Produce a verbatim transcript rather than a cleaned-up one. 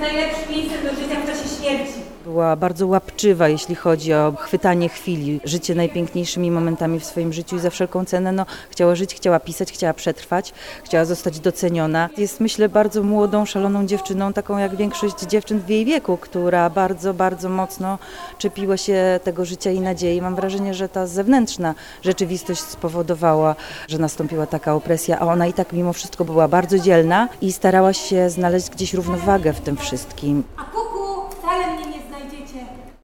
najlepszym miejscem do życia w czasie śmierci. Była bardzo łapczywa, jeśli chodzi o chwytanie chwili, życie najpiękniejszymi momentami w swoim życiu i za wszelką cenę no, chciała żyć, chciała pisać, chciała przetrwać, chciała zostać doceniona. Jest, myślę, bardzo młodą, szaloną dziewczyną, taką jak większość dziewczyn w jej wieku, która bardzo, bardzo mocno czepiła się tego życia i nadziei. Mam wrażenie, że ta zewnętrzna rzeczywistość spowodowała, że nastąpiła taka opresja, a ona i tak mimo wszystko była bardzo dzielna i starała się znaleźć gdzieś równowagę w tym wszystkim.